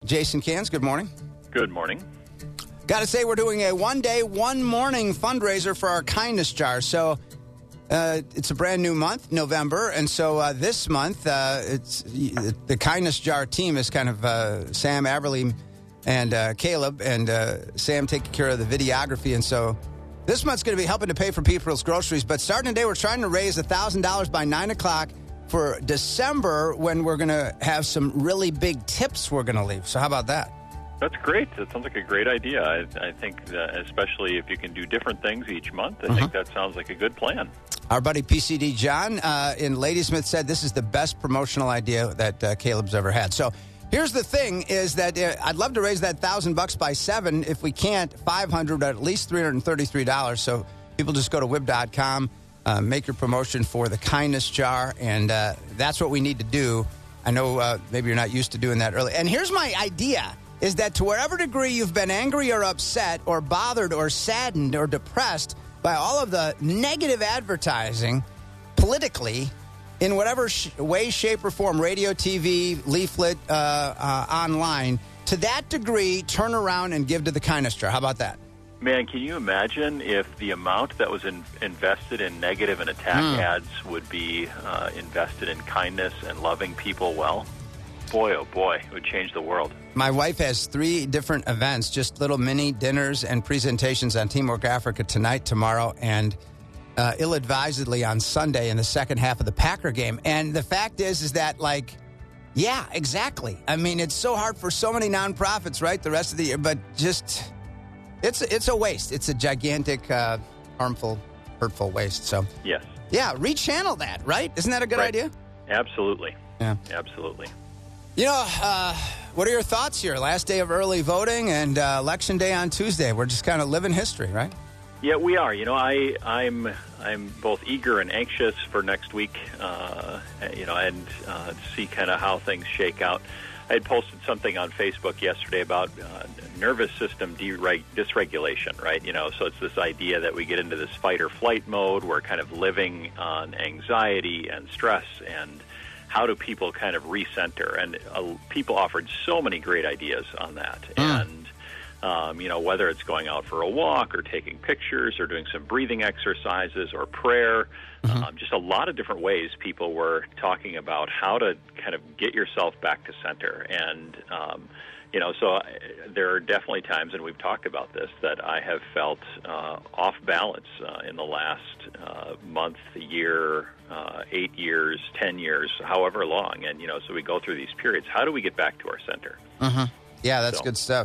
Jason Cans, good morning. Good morning. Got to say, we're doing a one-day, one-morning fundraiser for our Kindness Jar. So it's a brand new month, November, and so this month, it's the Kindness Jar team is kind of Sam Aberle and Caleb, and Sam taking care of the videography, and so this month's going to be helping to pay for people's groceries. But starting today, we're trying to raise $1,000 by 9 o'clock for December, when we're going to have some really big tips we're going to leave. So how about that? That's great. That sounds like a great idea. I think that especially if you can do different things each month, I think that sounds like a good plan. Our buddy PCD John in Ladysmith said this is the best promotional idea that Caleb's ever had. So here's the thing is that I'd love to raise that $1,000 by 7. If we can't, $500, at least $333. So people just go to WIB.com, make your promotion for the Kindness Jar, and that's what we need to do. I know maybe you're not used to doing that early. And here's my idea, is that to whatever degree you've been angry or upset or bothered or saddened or depressed by all of the negative advertising politically in whatever way, shape, or form, radio, TV, leaflet, online, to that degree, turn around and give to the Kindness Jar. How about that? Man, can you imagine if the amount that was invested in negative and attack ads would be invested in kindness and loving people well? Boy, oh boy, it would change the world. My wife has 3 different events, just little mini dinners and presentations on Teamwork Africa tonight, tomorrow, and ill-advisedly on Sunday in the second half of the Packer game. And the fact is that, like, yeah, exactly. I mean, it's so hard for so many nonprofits, right, the rest of the year, but just, it's a waste. It's a gigantic, harmful, hurtful waste. So, yes. Yeah, rechannel that, right? Isn't that a good idea? Absolutely. Yeah. Absolutely. You know, what are your thoughts here? Last day of early voting and Election Day on Tuesday. We're just kind of living history, right? Yeah, we are. You know, I'm both eager and anxious for next week, and to see kind of how things shake out. I had posted something on Facebook yesterday about nervous system dysregulation, right? You know, so it's this idea that we get into this fight or flight mode. We're kind of living on anxiety and stress, and how do people kind of recenter? And people offered so many great ideas on that. And, whether it's going out for a walk or taking pictures or doing some breathing exercises or prayer, just a lot of different ways people were talking about how to kind of get yourself back to center. And, so there are definitely times, and we've talked about this, that I have felt off balance in the last month, year, 8 years, 10 years, however long. And, so we go through these periods. How do we get back to our center? Yeah, that's good stuff.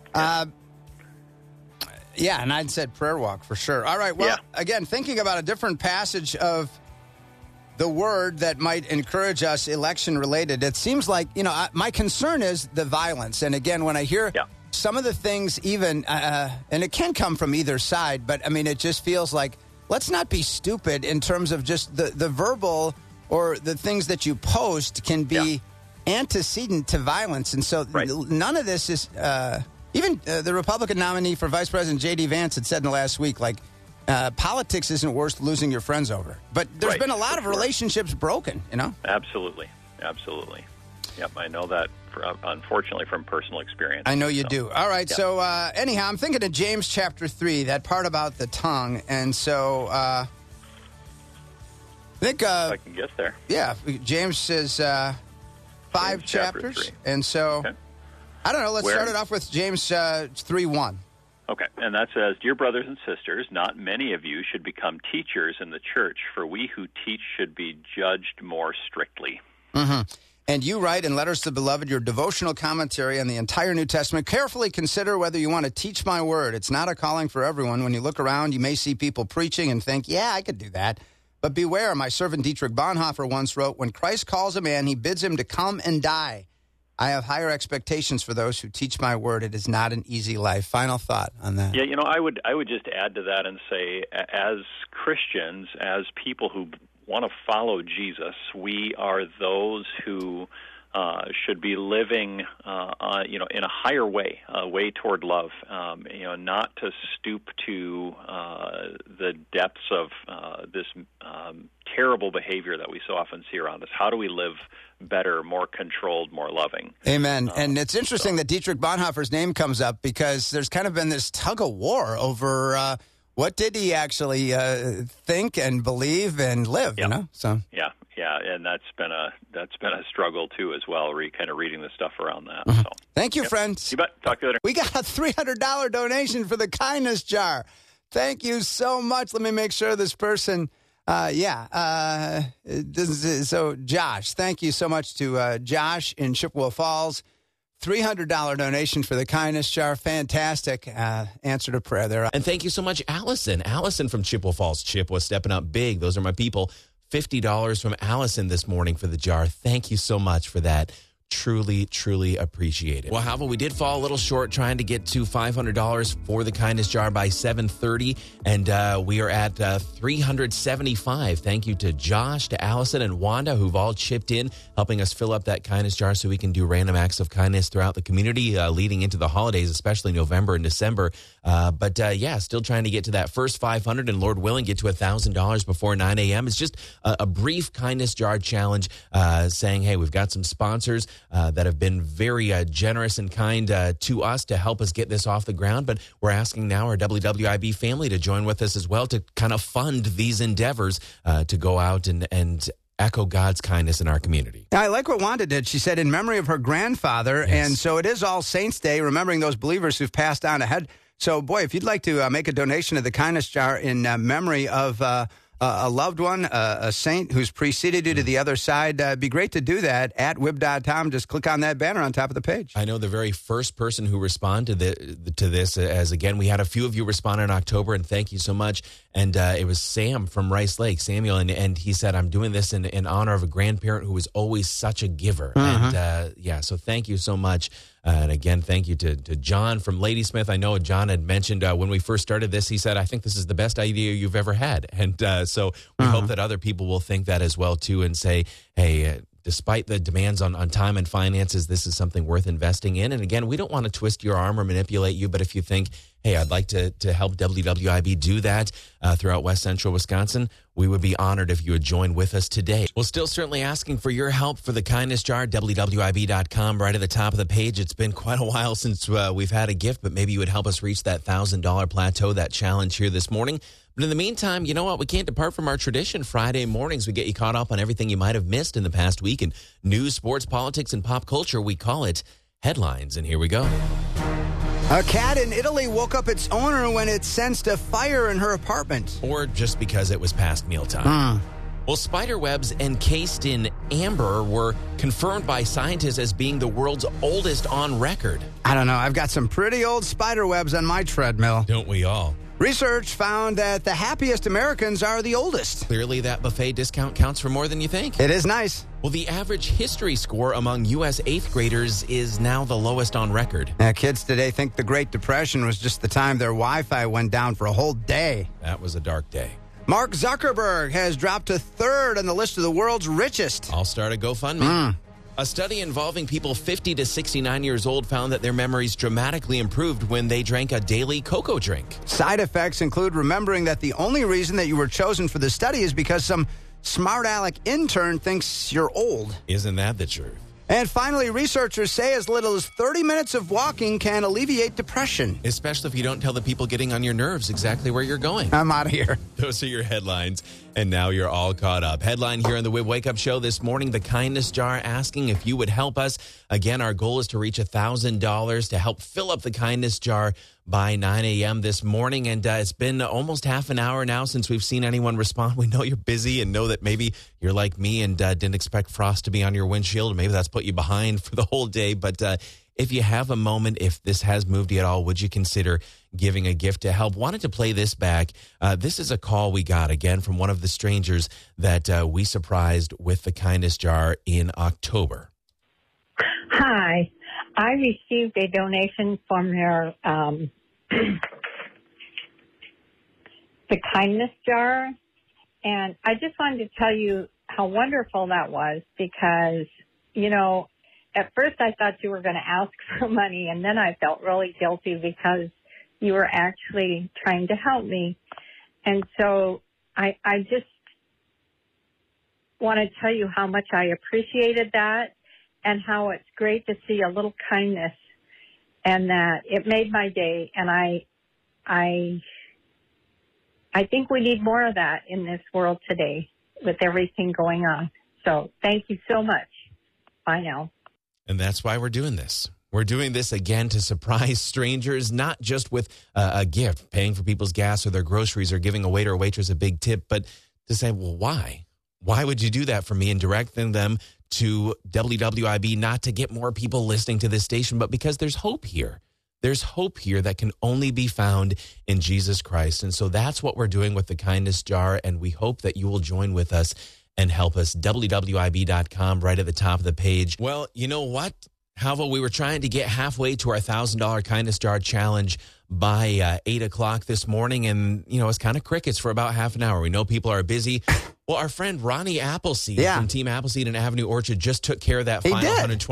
Yeah, and I'd said prayer walk for sure. All right, well, again, thinking about a different passage of the word that might encourage us election-related, it seems like, my concern is the violence. And again, when I hear some of the things even, and it can come from either side, but, I mean, it just feels like, let's not be stupid in terms of just the verbal or the things that you post can be antecedent to violence. And so none of this is... Even the Republican nominee for Vice President J.D. Vance had said in the last week, like, politics isn't worth losing your friends over. But there's been a lot of relationships broken, Absolutely. Yep, I know that, unfortunately, from personal experience. I know you do. All right, so anyhow, I'm thinking of James chapter 3, that part about the tongue. And so I think... I can get there. Yeah, James says 5 chapters. 3. And so... Okay. I don't know. Let's start it off with James 3:1. Okay, and that says, "Dear brothers and sisters, not many of you should become teachers in the church, for we who teach should be judged more strictly." And you write in Letters to the Beloved your devotional commentary on the entire New Testament. Carefully consider whether you want to teach my word. It's not a calling for everyone. When you look around, you may see people preaching and think, yeah, I could do that. But beware, my servant Dietrich Bonhoeffer once wrote, when Christ calls a man, he bids him to come and die. I have higher expectations for those who teach my word. It is not an easy life. Final thought on that. Yeah, I would just add to that and say, as Christians, as people who want to follow Jesus, we are those who should be living, in a higher way, a way toward love. Not to stoop to the depths of this terrible behavior that we so often see around us. How do we live better, more controlled, more loving? Amen. And it's interesting that Dietrich Bonhoeffer's name comes up because there's kind of been this tug of war over what did he actually think and believe and live. Yep. So yeah, and that's been a struggle too as well. Kind of reading the stuff around that. Mm-hmm. So thank you, friends. You bet. Talk to you later. We got a $300 donation for the kindness jar. Thank you so much. Let me make sure this person. So Josh, thank you so much to Josh in Chippewa Falls. $300 donation for the kindness jar. Fantastic answer to prayer there. And thank you so much, Allison. Allison from Chippewa Falls. Chippewa stepping up big. Those are my people. $50 from Allison this morning for the jar. Thank you so much for that. Truly, truly appreciate it. Well, however, we did fall a little short trying to get to $500 for the kindness jar by 7:30, and we are at $375. Thank you to Josh, to Allison, and Wanda, who've all chipped in, helping us fill up that kindness jar so we can do random acts of kindness throughout the community leading into the holidays, especially November and December. Still trying to get to that first 500, and Lord willing, get to $1,000 before 9 a.m. It's just a brief kindness jar challenge saying, hey, we've got some sponsors that have been very generous and kind to us to help us get this off the ground. But we're asking now our WWIB family to join with us as well to kind of fund these endeavors to go out and echo God's kindness in our community. I like what Wanda did. She said in memory of her grandfather. Yes. And so it is All Saints Day, remembering those believers who've passed on ahead. So, boy, if you'd like to make a donation to the kindness jar in memory of a loved one, a saint who's preceded you to the other side, it'd be great to do that at WIB.com. Just click on that banner on top of the page. I know the very first person who responded to this, as again, we had a few of you respond in October, and thank you so much. And it was Sam from Rice Lake, Samuel, and he said, I'm doing this in honor of a grandparent who was always such a giver. And so thank you so much. And again, thank you to John from Ladysmith. I know John had mentioned when we first started this, he said, I think this is the best idea you've ever had. And so we hope that other people will think that as well, too, and say, hey, despite the demands on time and finances, this is something worth investing in. And again, we don't want to twist your arm or manipulate you, but if you think, hey, I'd like to help WWIB do that throughout West Central Wisconsin, we would be honored if you would join with us today. We're still certainly asking for your help for the kindness jar, WWIB.com, right at the top of the page. It's been quite a while since we've had a gift, but maybe you would help us reach that $1,000 plateau, that challenge here this morning. But in the meantime, you know what? We can't depart from our tradition. Friday mornings, we get you caught up on everything you might have missed in the past week in news, sports, politics, and pop culture. We call it Headlines, and here we go. A cat in Italy woke up its owner when it sensed a fire in her apartment. Or just because it was past mealtime. Well, spider webs encased in amber were confirmed by scientists as being the world's oldest on record. I don't know. I've got some pretty old spider webs on my treadmill. Don't we all? Research found that the happiest Americans are the oldest. Clearly, that buffet discount counts for more than you think. It is nice. Well, the average history score among U.S. 8th graders is now the lowest on record. Kids today think the Great Depression was just the time their Wi-Fi went down for a whole day. That was a dark day. Mark Zuckerberg has dropped to third on the list of the world's richest. I'll start a GoFundMe. A study involving people 50 to 69 years old found that their memories dramatically improved when they drank a daily cocoa drink. Side effects include remembering that the only reason that you were chosen for the study is because some smart aleck intern thinks you're old. Isn't that the truth? And finally, researchers say as little as 30 minutes of walking can alleviate depression. Especially if you don't tell the people getting on your nerves exactly where you're going. I'm out of here. Those are your headlines, and now you're all caught up. Headline here on the WIB Wake Up Show this morning, the kindness jar asking if you would help us. Again, our goal is to reach $1,000 to help fill up the kindness jar by 9 a.m. this morning. And it's been almost half an hour now since we've seen anyone respond. We know you're busy and know that maybe you're like me and didn't expect frost to be on your windshield. Maybe that's put you behind for the whole day. But if you have a moment, if this has moved you at all, would you consider giving a gift to help? Wanted to play this back. This is a call we got, again, from one of the strangers that we surprised with the kindness jar in October. Hi. I received a donation from your the kindness jar, and I just wanted to tell you how wonderful that was because, you know, at first I thought you were going to ask for money, and then I felt really guilty because you were actually trying to help me. And so I just want to tell you how much I appreciated that and how it's great to see a little kindness, and that it made my day. And I think we need more of that in this world today with everything going on. So thank you so much. Bye now. And that's why we're doing this. We're doing this again to surprise strangers, not just with a gift, paying for people's gas or their groceries or giving a waiter or waitress a big tip, but to say, well, why? Why would you do that for me? And directing them to WWIB, not to get more people listening to this station, but because there's hope here. There's hope here that can only be found in Jesus Christ. And so that's what we're doing with the Kindness Jar, and we hope that you will join with us and help us. WWIB.com, right at the top of the page. Well, you know what? However, we were trying to get halfway to our $1,000 Kindness Jar Challenge by 8 o'clock this morning, and, it's kind of crickets for about half an hour. We know people are busy. Well, our friend Ronnie Appleseed from Team Appleseed and Avenue Orchard just took care of that final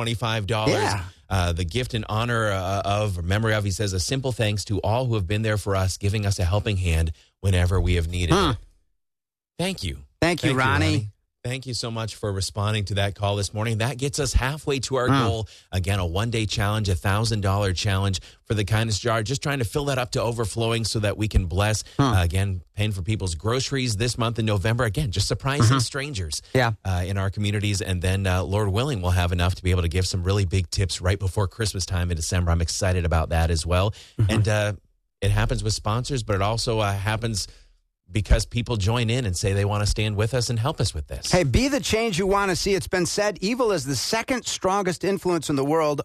$125. Yeah. The gift in honor of, or memory of, he says, a simple thanks to all who have been there for us, giving us a helping hand whenever we have needed it. Thank you. Thank you, Ronnie. Thank you so much for responding to that call this morning. That gets us halfway to our goal. Again, a one-day challenge, $1,000 challenge for the Kindness Jar. Just trying to fill that up to overflowing so that we can bless, again, paying for people's groceries this month in November. Again, just surprising strangers in our communities. And then, Lord willing, we'll have enough to be able to give some really big tips right before Christmas time in December. I'm excited about that as well. And it happens with sponsors, but it also happens because people join in and say they want to stand with us and help us with this. Hey, be the change you want to see. It's been said evil is the second strongest influence in the world.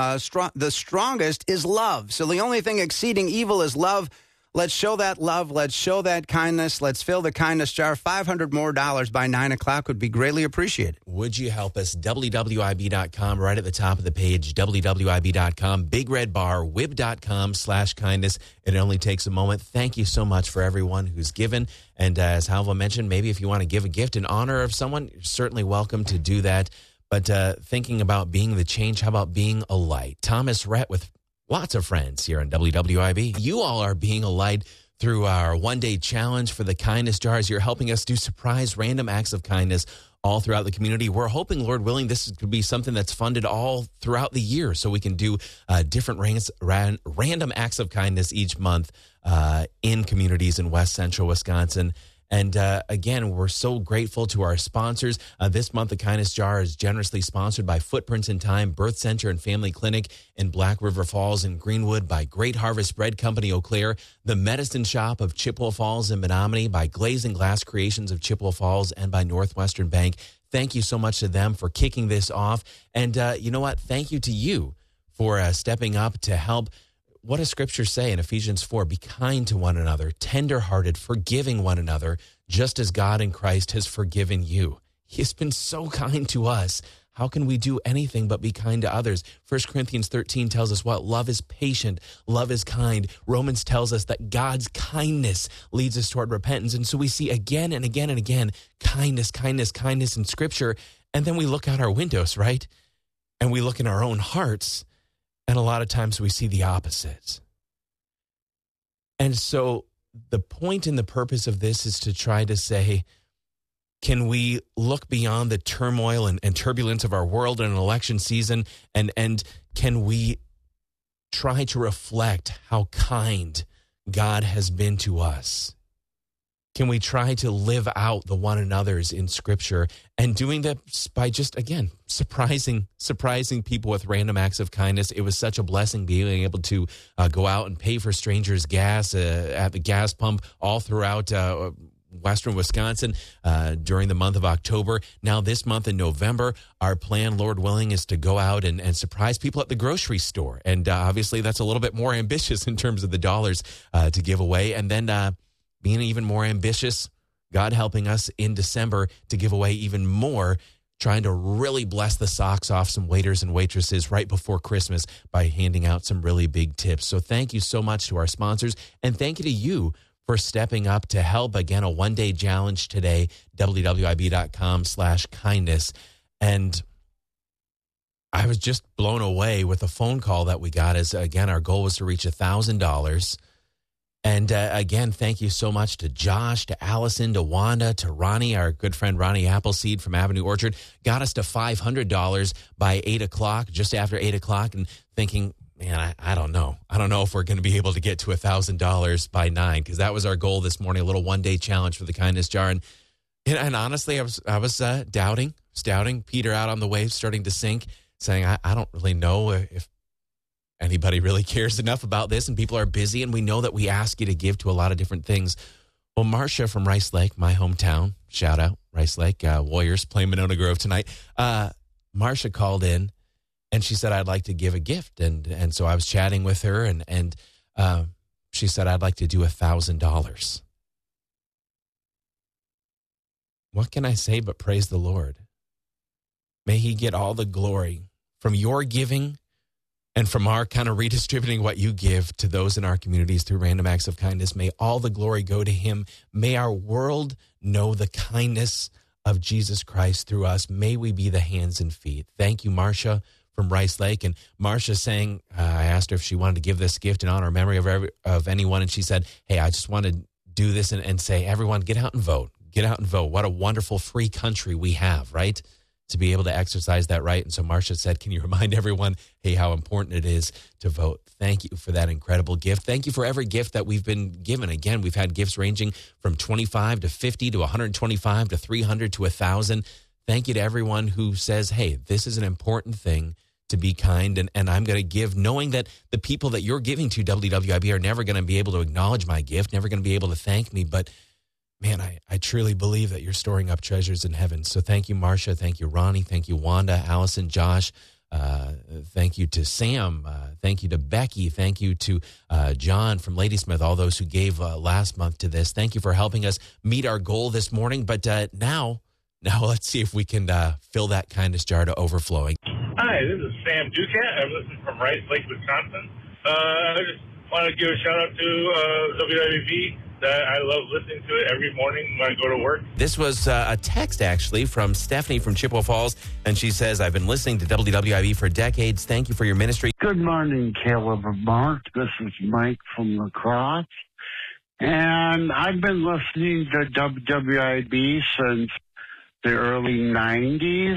The strongest is love. So the only thing exceeding evil is love. Let's show that love. Let's show that kindness. Let's fill the Kindness Jar. $500 more by 9 o'clock would be greatly appreciated. Would you help us? WWIB.com, right at the top of the page. WWIB.com, Big Red Bar, WIB.com/kindness. It only takes a moment. Thank you so much for everyone who's given. And as Halva mentioned, maybe if you want to give a gift in honor of someone, you're certainly welcome to do that. But thinking about being the change, how about being a light? Thomas Rhett with lots of friends here on WWIB. You all are being a light through our one-day challenge for the Kindness Jars. You're helping us do surprise random acts of kindness all throughout the community. We're hoping, Lord willing, this could be something that's funded all throughout the year so we can do different random acts of kindness each month in communities in West Central Wisconsin. And again, we're so grateful to our sponsors. This month, the Kindness Jar is generously sponsored by Footprints in Time Birth Center and Family Clinic in Black River Falls and Greenwood, by Great Harvest Bread Company, Eau Claire, the Medicine Shop of Chippewa Falls and Menominee, by Glaze and Glass Creations of Chippewa Falls, and by Northwestern Bank. Thank you so much to them for kicking this off. And you know what? Thank you to you for stepping up to help. What does Scripture say in Ephesians 4? Be kind to one another, tender-hearted, forgiving one another, just as God in Christ has forgiven you. He has been so kind to us. How can we do anything but be kind to others? 1 Corinthians 13 tells us what? Love is patient. Love is kind. Romans tells us that God's kindness leads us toward repentance. And so we see again and again and again kindness, kindness, kindness in Scripture. And then we look out our windows, right? And we look in our own hearts. And a lot of times we see the opposite. And so the point and the purpose of this is to try to say, can we look beyond the turmoil and turbulence of our world in an election season? And can we try to reflect how kind God has been to us? Can we try to live out the one another's in Scripture, and doing that by just, again, surprising people with random acts of kindness? It was such a blessing being able to go out and pay for strangers' gas at the gas pump all throughout western Wisconsin during the month of October. Now this month in November, our plan, Lord willing, is to go out and surprise people at the grocery store. And obviously that's a little bit more ambitious in terms of the dollars to give away. And then being even more ambitious, God helping us in December to give away even more, trying to really bless the socks off some waiters and waitresses right before Christmas by handing out some really big tips. So thank you so much to our sponsors, and thank you to you for stepping up to help. Again, a one-day challenge today, WWIB.com/kindness. And I was just blown away with the phone call that we got. As again, our goal was to reach $1,000. And again, thank you so much to Josh, to Allison, to Wanda, to Ronnie, our good friend Ronnie Appleseed from Avenue Orchard. Got us to $500 by 8 o'clock, just after 8 o'clock, and thinking, man, I don't know. I don't know if we're going to be able to get to $1,000 by 9, because that was our goal this morning, a little one-day challenge for the Kindness Jar. And honestly, I was doubting Peter out on the waves, starting to sink, saying, I don't really know if anybody really cares enough about this, and people are busy, and we know that we ask you to give to a lot of different things. Well, Marcia from Rice Lake, my hometown, shout out, Rice Lake, Warriors playing Monona Grove tonight. Marcia called in, and she said, I'd like to give a gift. And so I was chatting with her, and she said, I'd like to do $1,000. What can I say but praise the Lord? May he get all the glory from your giving and from our kind of redistributing what you give to those in our communities through random acts of kindness. May all the glory go to him. May our world know the kindness of Jesus Christ through us. May we be the hands and feet. Thank you, Marcia from Rice Lake. And Marcia saying, I asked her if she wanted to give this gift in honor or memory of anyone. And she said, hey, I just want to do this and say, everyone, get out and vote. Get out and vote. What a wonderful free country we have, right? To be able to exercise that right. And so Marcia said, can you remind everyone, hey, how important it is to vote? Thank you for that incredible gift. Thank you for every gift that we've been given. Again, we've had gifts ranging from 25 to 50 to 125 to 300 to 1,000. Thank you to everyone who says, hey, this is an important thing to be kind, and I'm going to give, knowing that the people that you're giving to, WWIB, are never going to be able to acknowledge my gift, never going to be able to thank me, but man, I truly believe that you're storing up treasures in heaven. So thank you, Marcia. Thank you, Ronnie. Thank you, Wanda, Allison, Josh. Thank you to Sam. Thank you to Becky. Thank you to John from Ladysmith, all those who gave last month to this. Thank you for helping us meet our goal this morning. But now let's see if we can fill that kindness jar to overflowing. Hi, this is Sam Ducat. I'm listening from Rice Lake, Wisconsin. I just want to give a shout out to WWB. I love listening to it every morning when I go to work. This was a text, actually, from Stephanie from Chippewa Falls, and she says, I've been listening to WWIB for decades. Thank you for your ministry. Good morning, Caleb and Mark. This is Mike from La Crosse, and I've been listening to WWIB since the early 90s,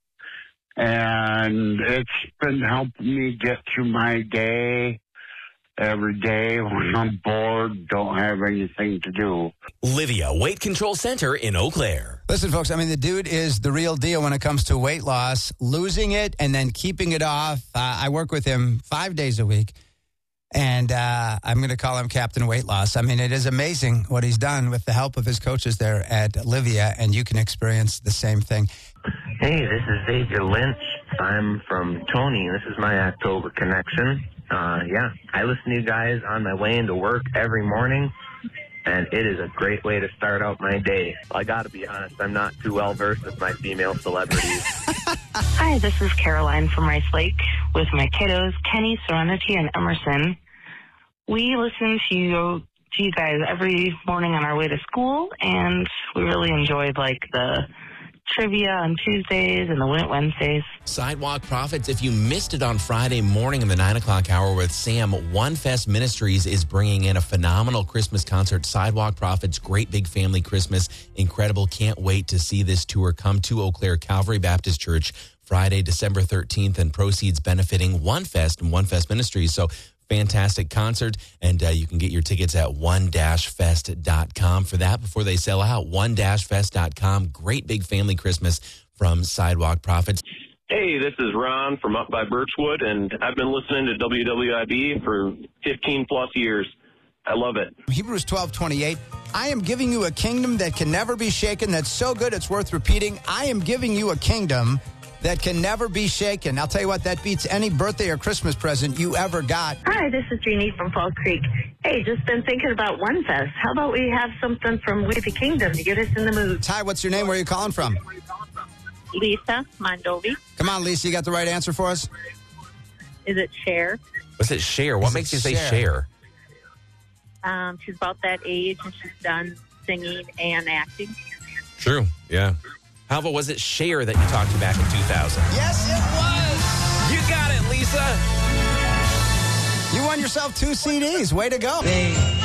and it's been helping me get through my day. Every day when I'm bored, don't have anything to do. Livia Weight Control Center in Eau Claire. Listen, folks, I mean, the dude is the real deal when it comes to weight loss, losing it and then keeping it off. I work with him 5 days a week, and I'm going to call him Captain Weight Loss. I mean, it is amazing what he's done with the help of his coaches there at Livia, and you can experience the same thing. Hey, this is Xavier Lynch. I'm from Tony. This is my October connection. I listen to you guys on my way into work every morning, and it is a great way to start out my day. I got to be honest, I'm not too well versed with my female celebrities. Hi, this is Caroline from Rice Lake with my kiddos, Kenny, Serenity, and Emerson. We listen to you guys every morning on our way to school, and we really enjoyed the trivia on Tuesdays and the Win Wednesdays. Sidewalk Prophets, if you missed it on Friday morning in the 9 o'clock hour with Sam, One Fest Ministries is bringing in a phenomenal Christmas concert. Sidewalk Prophets, great big family Christmas. Incredible. Can't wait to see this tour come to Eau Claire Calvary Baptist Church Friday, December 13th, and proceeds benefiting One Fest and One Fest Ministries. So fantastic concert, and you can get your tickets at one-fest.com for that before they sell out. One-fest.com. Great big family Christmas from Sidewalk Prophets. Hey, this is Ron from up by Birchwood, and I've been listening to WWIB for 15-plus years. I love it. Hebrews 12:28. I am giving you a kingdom that can never be shaken. That's so good it's worth repeating. I am giving you a kingdom that can never be shaken. I'll tell you what, that beats any birthday or Christmas present you ever got. Hi, this is Jeannie from Fall Creek. Hey, just been thinking about One Fest. How about we have something from We the Kingdom to get us in the mood? Hi, what's your name? Where are you calling from? Lisa Mondovi. Come on, Lisa, you got the right answer for us? Is it Cher? What's it, Cher? What makes you say Cher? She's about that age, and she's done singing and acting. True, yeah. How about, was it Cher that you talked to back in 2000? Yes, it was. You got it, Lisa. You won yourself 2 CDs. Way to go. Babe.